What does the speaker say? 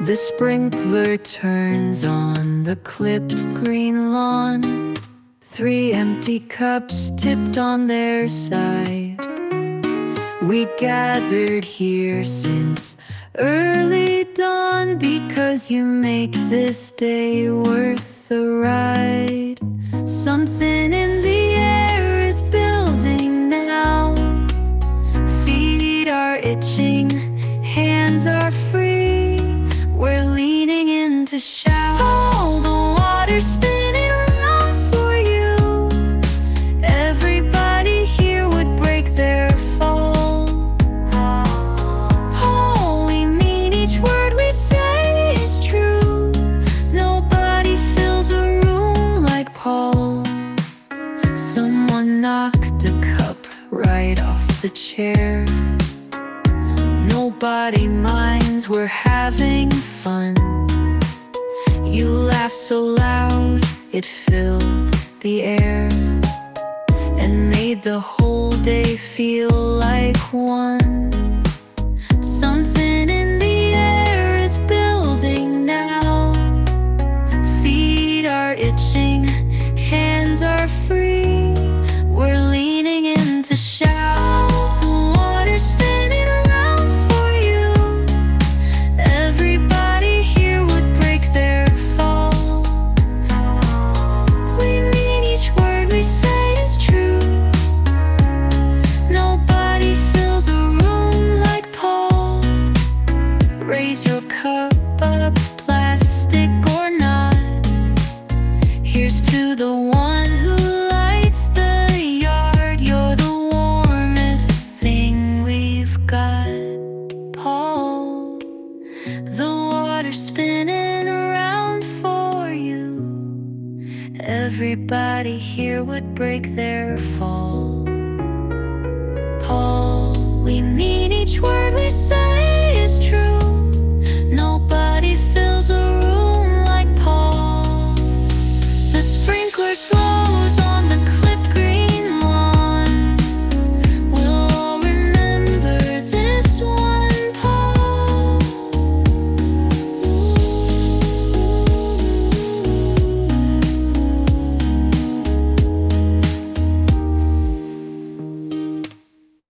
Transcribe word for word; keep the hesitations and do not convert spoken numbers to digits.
The sprinkler turns on the clipped green lawn. Three empty cups tipped on their side. We gathered here since early dawn, because you make this day worth the ride. Something in the air is building now. Feet are itching, hands are free. We're leaning in to shout. All the water's spinning around for you. Everybody here would break their fall. Paul, we mean each word we say is true. Nobody fills a room like Paul. Someone knocked a cup right off the chair. Nobody minds, we're having fun. You laughed so loud, it filled the air, and made the whole day feel like one. Something in the air is building now. Feet are itching, hands are free. We're leaning in to shout. The water's spinning around for you. Everybody here would break their fall. We mean each word we say is true. Nobody fills a room like Paul. Raise your cup up, plastic or not. Here's to the one who lights the yard. You're the warmest thing we've got, Paul. The water's spinning around for you. Everybody here would break their fall. Paul, we mean each word we say